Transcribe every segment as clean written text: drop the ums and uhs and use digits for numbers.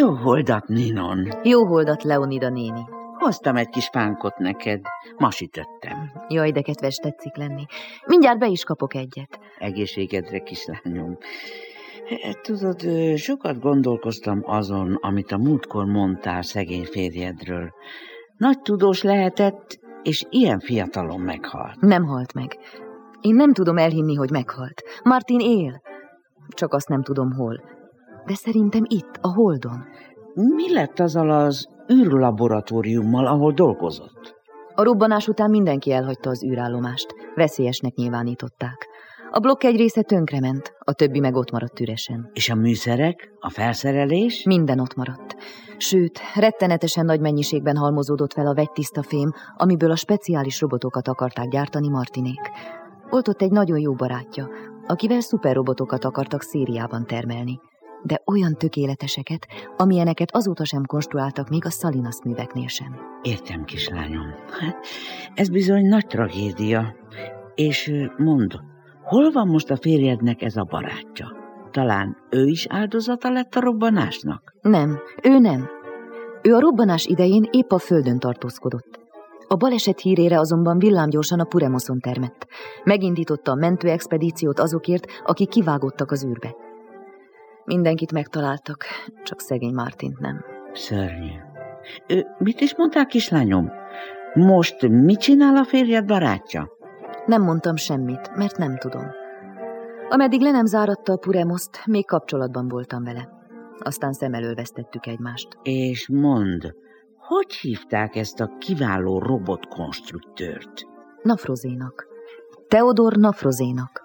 Jó holdat, Ninon. Jó holdat, Leonida néni. Hoztam egy kis pánkot neked. Ma sütöttem. Jaj, de kedves, tetszik lenni. Mindjárt be is kapok egyet. Egészségedre, kislányom. Tudod, sokat gondolkoztam azon, amit a múltkor mondtál szegény férjedről. Nagy tudós lehetett, és ilyen fiatalon meghalt. Nem halt meg. Én nem tudom elhinni, hogy meghalt. Martin él. Csak azt nem tudom hol. De szerintem itt, a Holdon. Mi lett azzal az űrlaboratóriummal, ahol dolgozott? A robbanás után mindenki elhagyta az űrállomást. Veszélyesnek nyilvánították. A blokk egy része tönkrement, a többi meg ott maradt üresen. És a műszerek? A felszerelés? Minden ott maradt. Sőt, rettenetesen nagy mennyiségben halmozódott fel a vegytiszta fém, amiből a speciális robotokat akarták gyártani Martinék. Volt ott egy nagyon jó barátja, akivel szuperrobotokat akartak szériában termelni. De olyan tökéleteseket, amilyeneket azóta sem konstruáltak még a Salinas műveknél sem. Értem, kislányom. Ez bizony nagy tragédia. És mondd, hol van most a férjednek ez a barátja? Talán ő is áldozata lett a robbanásnak? Nem, ő nem. Ő a robbanás idején épp a földön tartózkodott. A baleset hírére azonban villámgyorsan a Puremoszon termett. Megindította a mentőexpedíciót azokért, akik kivágottak az űrbe. Mindenkit megtaláltak, csak szegény Martint nem. Szörnyű. Mit is mondtál, kislányom? Most mit csinál a férjed barátja? Nem mondtam semmit, mert nem tudom. Ameddig le nem záratta a Puremoszt, még kapcsolatban voltam vele. Aztán szem elől vesztettük egymást. És mondd, hogy hívták ezt a kiváló robotkonstruktőrt? Nafrozénak. Theodor Nafrozénak.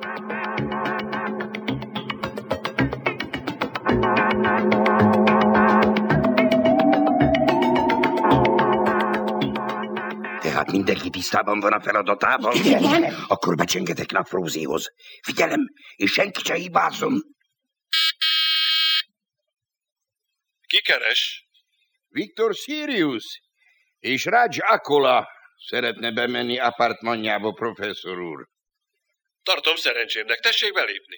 Tehát mindenki tisztában van a feladatával? Igen. Akkor becsengetek Nafrózéhoz. Figyelem, és senki se hibázzon. Ki keres? Viktor Sirius és Raj Akola szeretne bemenni apartmanjába, professzor úr. Tartom szerencsémnek, tessék belépni.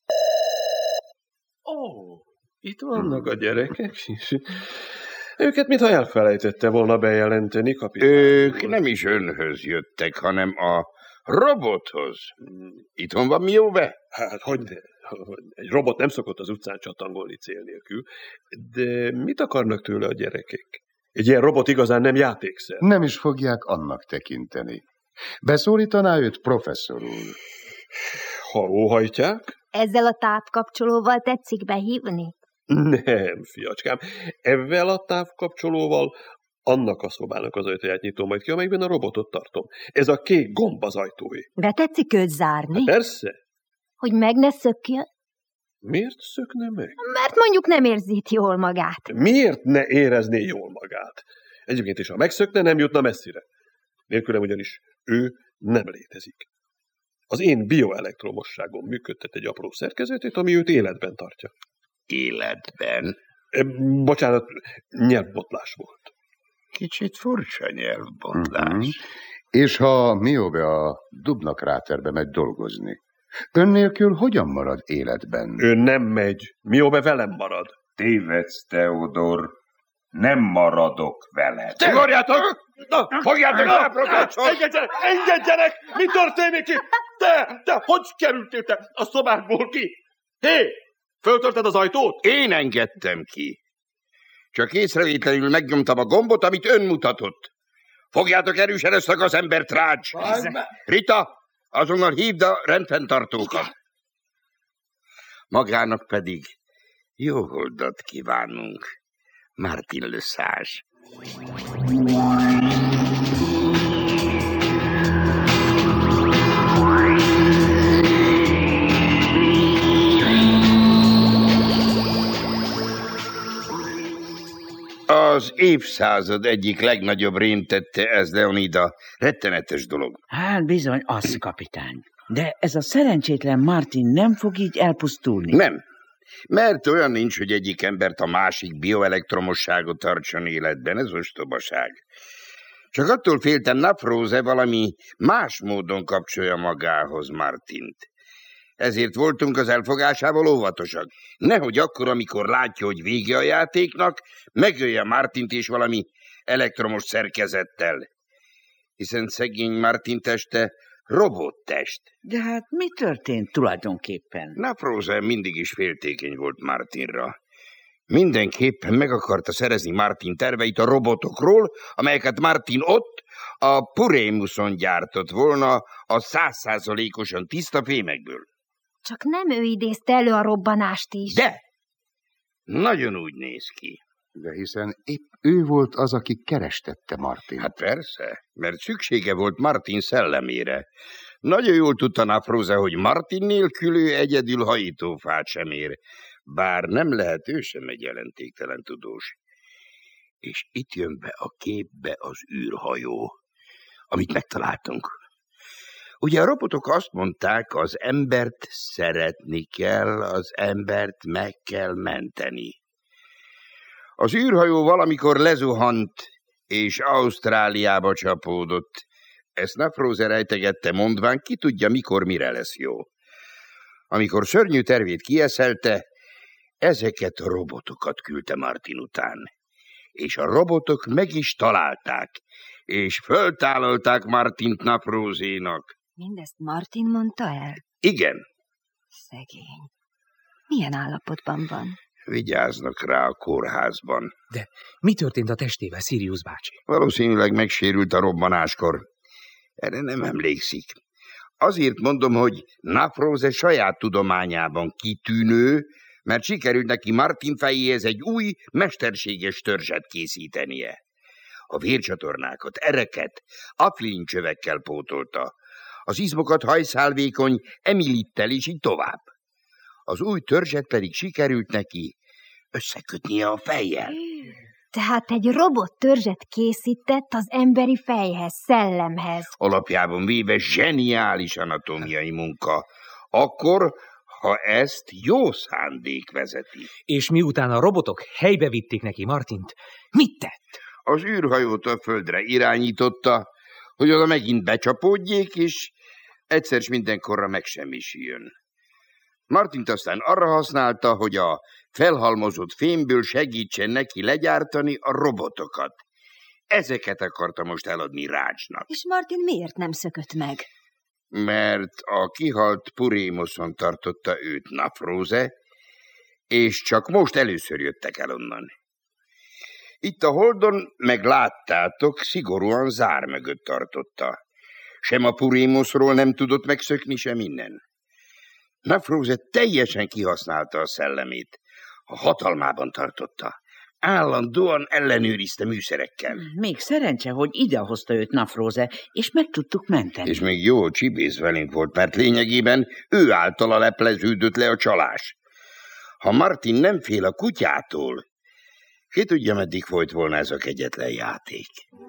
Itt vannak a gyerekek is. Őket mintha elfelejtette volna bejelenteni, kapitány. Ők nem is önhöz jöttek, hanem a robothoz. Itthon van Mióbe? Hát, hogyne. Egy robot nem szokott az utcán csatangolni cél nélkül. De mit akarnak tőle a gyerekek? Egy ilyen robot igazán nem játékszer. Nem is fogják annak tekinteni. Beszólítaná őt, professzor úr? Ha óhajtják? Ezzel a távkapcsolóval tetszik behívni? Nem, fiacskám. Ezzel a távkapcsolóval annak a szobának az ajtaját nyitom majd ki, amelyben a robotot tartom. Ez a kék gomb az ajtóé. Be tetszik őt zárni? Hát persze. Hogy meg ne szökjön? Miért szökne meg? Mert mondjuk nem érzi itt jól magát. Miért ne érezné jól magát? Egyébként is, ha megszökne, nem jutna messzire. Nélkülem ugyanis ő nem létezik. Az én bioelektromosságom működtet egy apró szerkezetét, ami őt életben tartja. Életben? Bocsánat, nyelvbotlás volt. Kicsit furcsa nyelvbotlás. És ha Mióbe a Dubna kráterbe megy dolgozni, ön nélkül hogyan marad életben? Ő nem megy. Mióbe velem marad. Tévedsz, Theodor. Nem maradok veled. Ugorjátok! Na, fogjátok le, professzor! Engedjenek! Mi történik itt? Te, hogy kerültél te a szobákból ki? Hé, föltörted az ajtót? Én engedtem ki. Csak észrevétlenül megnyomtam a gombot, amit ön mutatott. Fogjátok erősen ezt a gazembert, Rács! Rita, azonnal hívd a rendfenntartókat. Magának pedig jó holdat kívánunk, Martin Lesage. Az évszázad egyik legnagyobb rémtette ez, Leonida. Rettenetes dolog. Hát bizony, az, kapitány. De ez a szerencsétlen Martin nem fog így elpusztulni. Nem, mert olyan nincs, hogy egyik embert a másik bioelektromosságot tartson életben. Ez ostobaság. Csak attól féltem, Nafróze valami más módon kapcsolja magához Martint. Ezért voltunk az elfogásával óvatosak. Nehogy akkor, amikor látja, hogy vége a játéknak, megölje Martint és valami elektromos szerkezettel. Hiszen szegény Martin teste robottest. De hát mi történt tulajdonképpen? Nafrose mindig is féltékeny volt Martinra. Mindenképpen meg akarta szerezni Martin terveit a robotokról, amelyeket Martin ott a Purémuson gyártott volna a 100%-osan tiszta fémekből. Csak nem ő idézte elő a robbanást is. De nagyon úgy néz ki. De hiszen épp ő volt az, aki kerestette Martin. Hát persze, mert szüksége volt Martin szellemére. Nagyon jól tudta Nafrose, hogy Martin nélkül ő egyedül hajítófát sem ér, bár nem lehet ő sem egy jelentéktelen tudós. És itt jön be a képbe az űrhajó, amit megtaláltunk. Ugye a robotok azt mondták, az embert szeretni kell, az embert meg kell menteni. Az űrhajó valamikor lezuhant, és Ausztráliába csapódott. Ezt Nafrose rejtegette, mondván, ki tudja, mikor mire lesz jó. Amikor szörnyű tervét kieszelte, ezeket a robotokat küldte Martin után. És a robotok meg is találták, és föltálolták Martint Nafrose-nak. Mindezt Martin mondta el? Igen. Szegény. Milyen állapotban van? Vigyáznak rá a kórházban. De mi történt a testével, Sirius bácsi? Valószínűleg megsérült a robbanáskor. Erre nem emlékszik. Azért mondom, hogy Nafrose saját tudományában kitűnő, mert sikerült neki Martin fejéhez egy új, mesterséges törzset készítenie. A vércsatornákat, ereket, aflincsövekkel pótolta. Az izmokat hajszálvékony emilittel, és így tovább. Az új törzset pedig sikerült neki összekötnie a fejjel. Tehát egy robot törzset készített az emberi fejhez, szellemhez. Alapjában véve zseniális anatómiai munka. Akkor, ha ezt jó szándék vezeti. És miután a robotok helybe vitték neki Martint, mit tett? Az űrhajót a földre irányította, hogy oda megint becsapódjék, és egyszer s mindenkorra megsemmisüljön. Martint aztán arra használta, hogy a felhalmozott fémből segítsen neki legyártani a robotokat. Ezeket akarta most eladni Rácsnak. És Martin miért nem szökött meg? Mert a kihalt Purémuson tartotta őt Nafrose, és csak most először jöttek el onnan. Itt a Holdon, megláttátok, szigorúan zár mögött tartotta. Sem a Purémusról nem tudott megszökni, sem innen. Nafrose teljesen kihasználta a szellemét. A hatalmában tartotta. Állandóan ellenőrizte műszerekkel. Még szerencse, hogy idehozta őt Nafrose, és meg tudtuk menteni. És még jó csibész velünk volt, mert lényegében ő általa lepleződött le a csalás. Ha Martin nem fél a kutyától, ki tudja, meddig folyt volna ez a kegyetlen játék.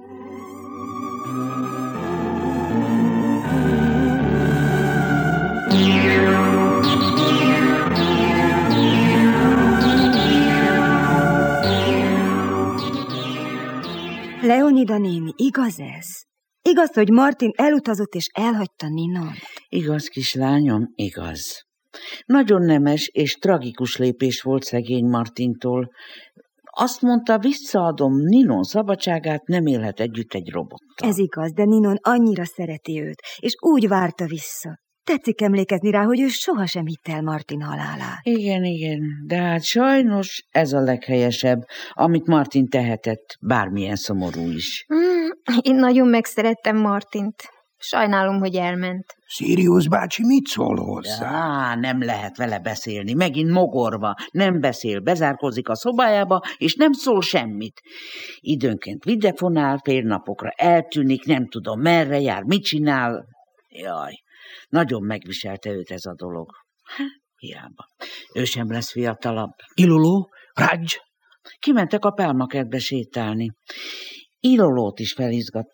Leonida néni, igaz ez? Igaz, hogy Martin elutazott és elhagyta Ninon? Igaz, kislányom, igaz. Nagyon nemes és tragikus lépés volt szegény Martintól. Azt mondta, visszaadom Ninon szabadságát, nem élhet együtt egy robottal. Ez igaz, de Ninon annyira szereti őt, és úgy várta vissza. Tetszik emlékezni rá, hogy ő sohasem hitt el Martin halálát. Igen, de hát sajnos ez a leghelyesebb, amit Martin tehetett, bármilyen szomorú is. Én nagyon megszerettem Martint. Sajnálom, hogy elment. Sirius bácsi mit szól hozzá? Nem lehet vele beszélni, megint mogorva, nem beszél, bezárkozik a szobájába, és nem szól semmit. Időnként videfonál, fél napokra eltűnik, nem tudom merre jár, mit csinál. Jaj, nagyon megviselte őt ez a dolog. Hiába. Ő sem lesz fiatalabb. Iloló? Raj? Kimentek a pálmakertbe sétálni. Ilolót is felizgatta